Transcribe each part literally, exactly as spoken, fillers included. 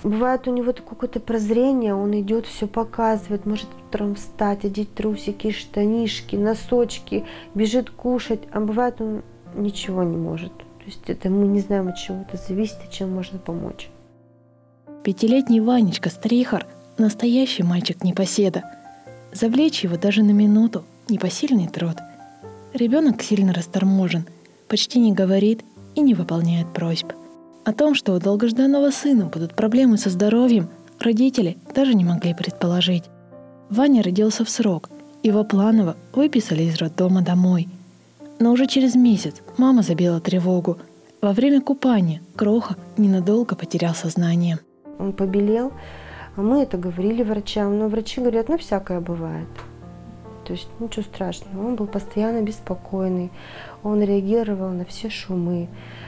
Бывает у него такое какое-то прозрение, он идет, все показывает, может утром встать, одеть трусики, штанишки, носочки, бежит кушать, а бывает он ничего не может. То есть это мы не знаем, от чего это зависит и чем можно помочь. Пятилетний Ванечка Стрихар – настоящий мальчик-непоседа. Завлечь его даже на минуту – непосильный труд. Ребенок сильно расторможен, почти не говорит и не выполняет просьб. О том, что у долгожданного сына будут проблемы со здоровьем, родители даже не могли предположить. Ваня родился в срок, его планово выписали из роддома домой. Но уже через месяц мама забила тревогу. Во время купания Кроха ненадолго потерял сознание. Он побелел, а мы это говорили врачам, но врачи говорят, ну всякое бывает. То есть ничего страшного. Он был постоянно беспокойный, он реагировал на все шумы.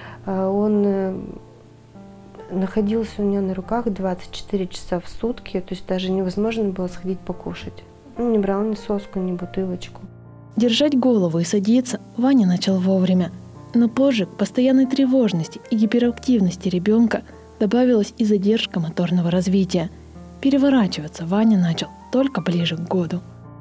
Он находился у меня на руках двадцать четыре часа в сутки, то есть даже невозможно было сходить покушать. Он не брал ни соску, ни бутылочку. Держать голову и садиться Ваня начал вовремя. Но позже к постоянной тревожности и гиперактивности ребенка добавилась и задержка моторного развития. Переворачиваться Ваня начал только ближе к году.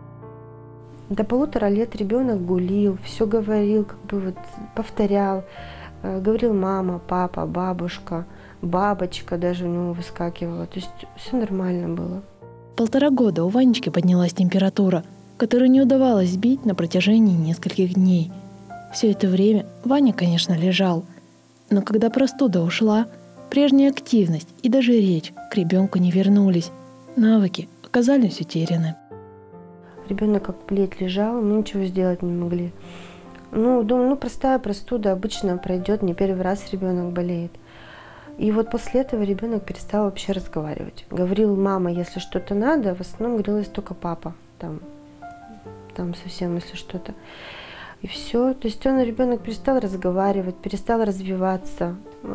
До полутора лет ребенок гулил, все говорил, как бы вот повторял. Говорил мама, папа, бабушка, бабочка даже у него выскакивала. То есть все нормально было. Полтора года у Ванечки поднялась температура, которую не удавалось сбить на протяжении нескольких дней. Все это время Ваня, конечно, лежал. Но когда простуда ушла, прежняя активность и даже речь к ребенку не вернулись. Навыки оказались утеряны. Ребенок как плеть лежал, мы ничего сделать не могли. Ну, думаю, ну простая простуда обычно пройдет, не первый раз ребенок болеет. И вот после этого ребенок перестал вообще разговаривать. Говорил мама, если что-то надо, в основном говорилось только папа, там, там совсем если что-то. И все. То есть он, ребенок перестал разговаривать, перестал развиваться.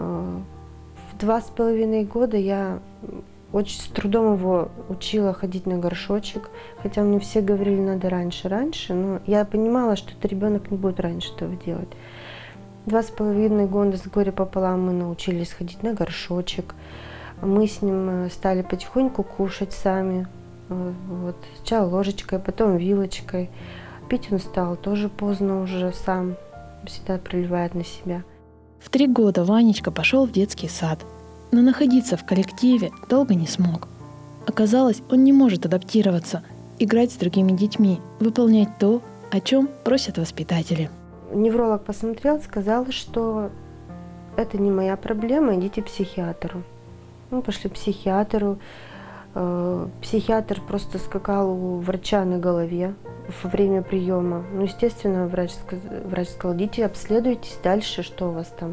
В два с половиной года я очень с трудом его учила ходить на горшочек, хотя мне все говорили, надо раньше, раньше, но я понимала, что это ребенок не будет раньше этого делать. Два с половиной года с горя пополам мы научились ходить на горшочек, мы с ним стали потихоньку кушать сами, вот, сначала ложечкой, потом вилочкой. Пить он стал тоже поздно уже сам, всегда проливает на себя. В три года Ванечка пошел в детский сад, но находиться в коллективе долго не смог. Оказалось, он не может адаптироваться, играть с другими детьми, выполнять то, о чем просят воспитатели. Невролог посмотрел, сказал, что это не моя проблема, идите к психиатру. Мы пошли к психиатру. Психиатр просто скакал у врача на голове во время приема. Ну, естественно, врач, врач сказал, идите, обследуйтесь дальше, что у вас там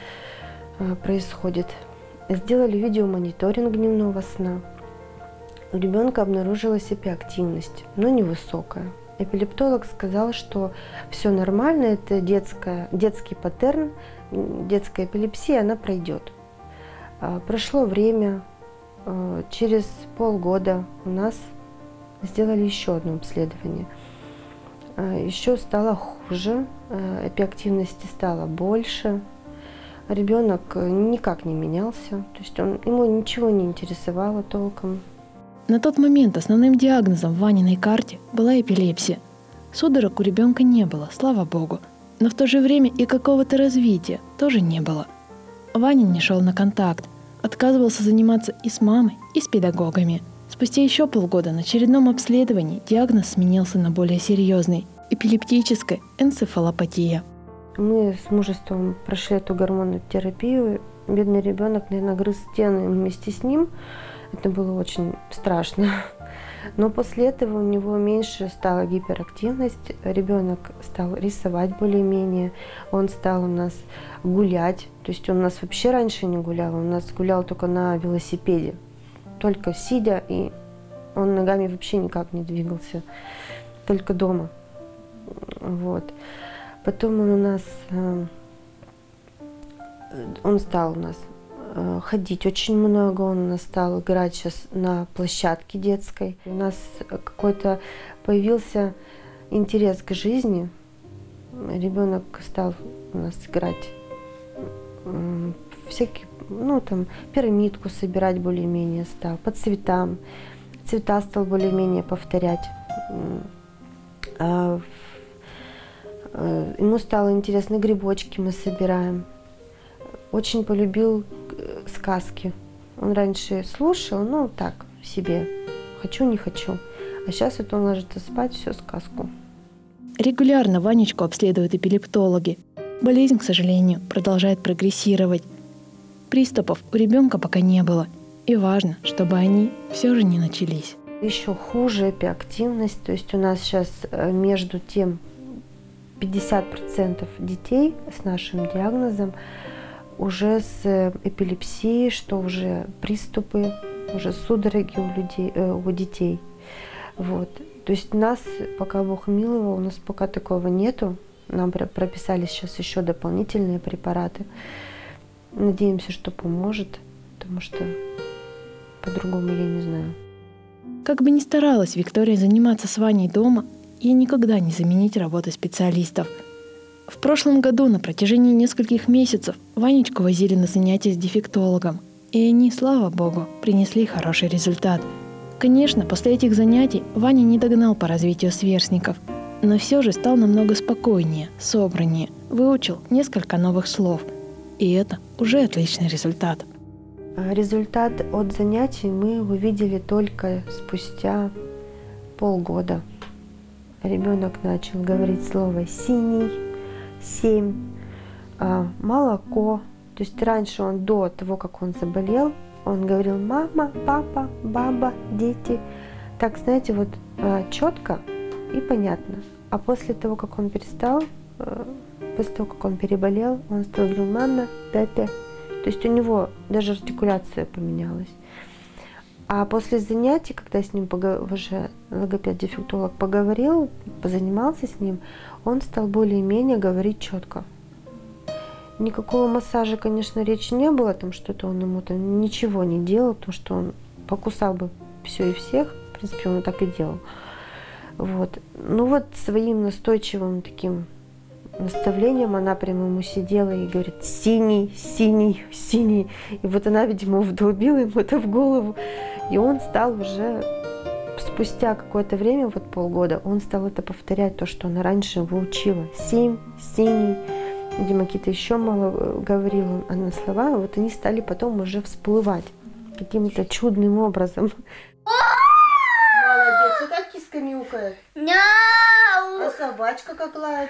происходит. Сделали видеомониторинг дневного сна. У ребенка обнаружилась эпиактивность, но невысокая. Эпилептолог сказал, что все нормально, это детская, детский паттерн, детская эпилепсия, она пройдет. Прошло время, через полгода у нас сделали еще одно обследование. Еще стало хуже, эпиактивности стало больше. Ребенок никак не менялся, то есть он, ему ничего не интересовало толком. На тот момент основным диагнозом в Ваниной карте была эпилепсия. Судорог у ребенка не было, слава богу, но в то же время и какого-то развития тоже не было. Ваня не шел на контакт, отказывался заниматься и с мамой, и с педагогами. Спустя еще полгода на очередном обследовании диагноз сменился на более серьезный – эпилептическая энцефалопатия. Мы с мужеством прошли эту гормонную терапию. Бедный ребенок, наверное, грыз стены вместе с ним. Это было очень страшно. Но после этого у него меньше стала гиперактивность. Ребенок стал рисовать более-менее. Он стал у нас гулять. То есть он у нас вообще раньше не гулял. Он у нас гулял только на велосипеде. Только сидя, и он ногами вообще никак не двигался. Только дома. Вот. Потом он у нас, он стал у нас ходить очень много, он у нас стал играть сейчас на площадке детской. У нас какой-то появился интерес к жизни. Ребенок стал у нас играть в всякие ну, там, пирамидку собирать более-менее стал, по цветам. Цвета стал более-менее повторять. А, ему стало интересно, грибочки мы собираем. Очень полюбил сказки. Он раньше слушал, ну, так, себе, хочу, не хочу. А сейчас вот он ложится спать, все, сказку. Регулярно Ванечку обследуют эпилептологи. Болезнь, к сожалению, продолжает прогрессировать. Приступов у ребенка пока не было. И важно, чтобы они все же не начались. Еще хуже эпиактивность. То есть у нас сейчас между тем пятьдесят процентов детей с нашим диагнозом уже с эпилепсией, что уже приступы, уже судороги у, людей, э, у детей. Вот. То есть нас, пока Бог миловал, у нас пока такого нету. Нам прописали сейчас еще дополнительные препараты. Надеемся, что поможет, потому что по-другому я не знаю. Как бы ни старалась Виктория заниматься с Ваней дома, ей никогда не заменить работу специалистов. В прошлом году на протяжении нескольких месяцев Ванечку возили на занятия с дефектологом, и они, слава богу, принесли хороший результат. Конечно, после этих занятий Ваня не догнал по развитию сверстников, но все же стал намного спокойнее, собраннее, выучил несколько новых слов. И это уже отличный результат. Результат от занятий мы увидели только спустя полгода. Ребенок начал говорить слово «синий», «семь», «молоко». То есть раньше он, до того, как он заболел, он говорил «мама», «папа», «баба», «дети». Так, знаете, вот четко и понятно. А после того, как он перестал, после того, как он переболел, он стал говорить «мама», «папа». То есть у него даже артикуляция поменялась. А после занятий, когда с ним уже логопед-дефектолог поговорил, позанимался с ним, он стал более-менее говорить четко. Никакого массажа, конечно, речи не было, там что-то он ему там ничего не делал, потому что он покусал бы все и всех, в принципе, он так и делал. Вот. Ну вот своим настойчивым таким наставлением она прямо ему сидела и говорит «синий, синий, синий». И вот она, видимо, вдолбила ему это в голову. И он стал уже, спустя какое-то время, вот полгода, он стал это повторять, то, что она раньше его учила. «Семь, синий». Видимо, какие-то еще мало говорила она слова. Вот они стали потом уже всплывать каким-то чудным образом. Молодец. И как киска мяукает? А собачка как лает?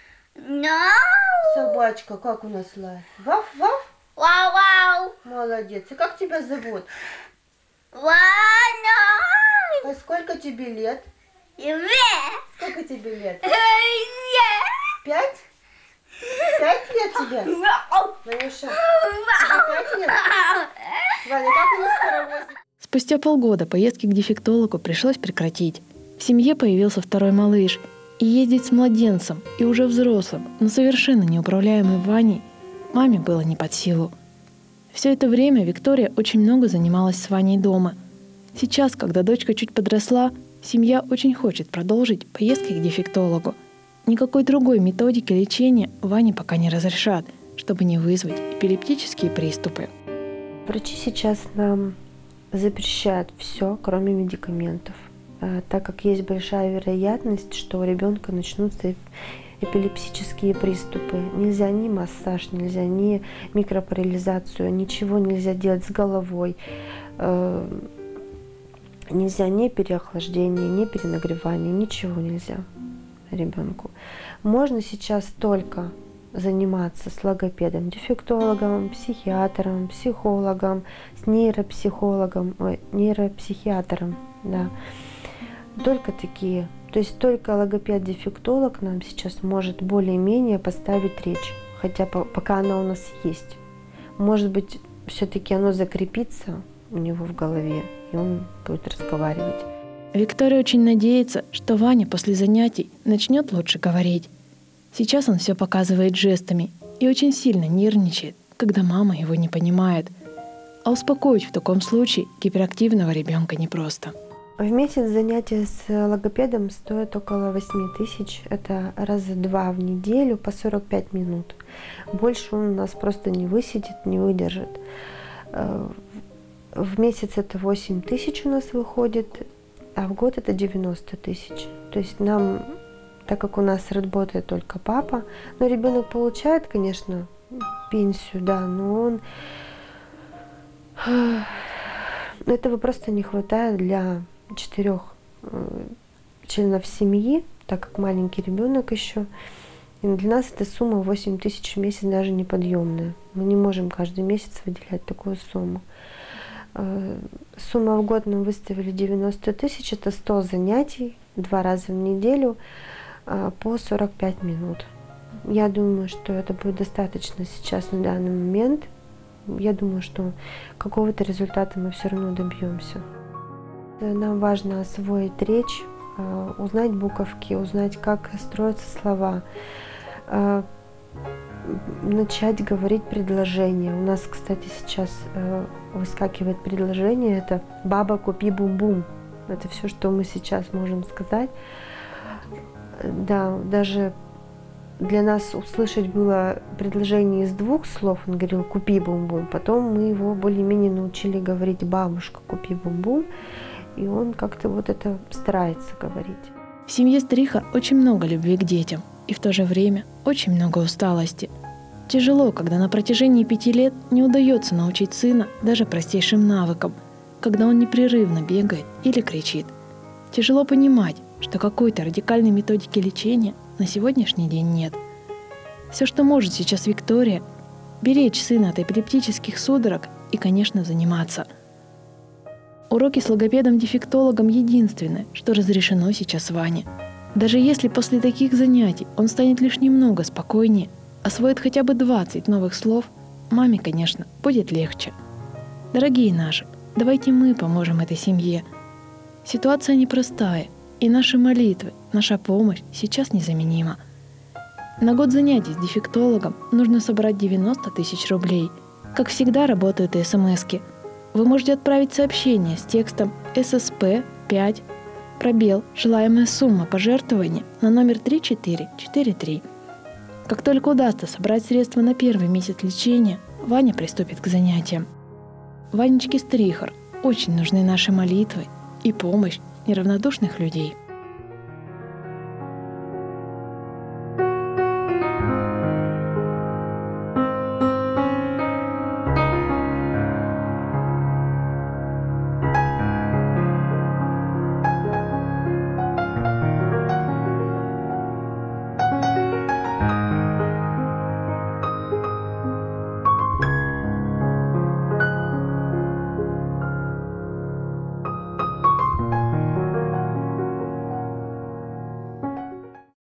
Собачка как у нас лает? Ваф-ваф? Вау-вау. Молодец. И как тебя зовут? Ваня. А сколько тебе лет? Сколько тебе лет? Пять? Пять лет тебе? Ванюша, тебе пять лет? Ваня, как у нас паровоз? Спустя полгода поездки к дефектологу пришлось прекратить. В семье появился второй малыш. И ездить с младенцем, и уже взрослым, но совершенно неуправляемым Ваней, маме было не под силу. Все это время Виктория очень много занималась с Ваней дома. Сейчас, когда дочка чуть подросла, семья очень хочет продолжить поездки к дефектологу. Никакой другой методики лечения Ване пока не разрешат, чтобы не вызвать эпилептические приступы. Врачи сейчас нам запрещают все, кроме медикаментов, так как есть большая вероятность, что у ребенка начнутся эпилепсические приступы. Нельзя ни массаж, нельзя ни микропарализацию, ничего нельзя делать с головой. Нельзя ни переохлаждение, ни перенагревание, ничего нельзя ребенку. Можно сейчас только заниматься с логопедом, дефектологом, психиатром, психологом, с нейропсихологом, ой, нейропсихиатром, да. Только такие. То есть только логопед-дефектолог нам сейчас может более-менее поставить речь, хотя по, пока она у нас есть. Может быть, все-таки оно закрепится у него в голове, и он будет разговаривать. Виктория очень надеется, что Ваня после занятий начнет лучше говорить. Сейчас он все показывает жестами и очень сильно нервничает, когда мама его не понимает. А успокоить в таком случае гиперактивного ребенка непросто. В месяц занятия с логопедом стоят около восьми тысяч. Это раза два в неделю по сорок пять минут. Больше он у нас просто не высидит, не выдержит. В месяц это восемь тысяч у нас выходит, а в год это девяносто тысяч. То есть нам, так как у нас работает только папа, но ребенок получает, конечно, пенсию, да, но он... Этого просто не хватает для четырех членов семьи, так как маленький ребенок еще. И для нас эта сумма восемь тысяч в месяц даже неподъемная. Мы не можем каждый месяц выделять такую сумму. Сумма в год нам выставили девяносто тысяч, это сто занятий, два раза в неделю по сорок пять минут. Я думаю, что это будет достаточно сейчас на данный момент. Я думаю, что какого-то результата мы все равно добьемся. Нам важно освоить речь, узнать буковки, узнать, как строятся слова, начать говорить предложения. У нас, кстати, сейчас выскакивает предложение, это «баба, купи бум-бум». Это все, что мы сейчас можем сказать. Да, даже для нас услышать было предложение из двух слов. Он говорил «купи бум-бум». Потом мы его более-менее научили говорить «бабушка, купи бум-бум». И он как-то вот это старается говорить. В семье Стрихар очень много любви к детям. И в то же время очень много усталости. Тяжело, когда на протяжении пяти лет не удается научить сына даже простейшим навыкам, когда он непрерывно бегает или кричит. Тяжело понимать, что какой-то радикальной методики лечения на сегодняшний день нет. Все, что может сейчас Виктория, беречь сына от эпилептических судорог и, конечно, заниматься. Уроки с логопедом-дефектологом единственное, что разрешено сейчас Ване. Даже если после таких занятий он станет лишь немного спокойнее, освоит хотя бы двадцать новых слов, маме, конечно, будет легче. Дорогие наши, давайте мы поможем этой семье. Ситуация непростая, и наши молитвы, наша помощь сейчас незаменима. На год занятий с дефектологом нужно собрать девяносто тысяч рублей. Как всегда, работают и смски. Вы можете отправить сообщение с текстом эс эс пэ пять пробел желаемая сумма пожертвования на номер три четыре четыре три. Как только удастся собрать средства на первый месяц лечения, Ваня приступит к занятиям. Ванечке Стрихар очень нужны наши молитвы и помощь неравнодушных людей.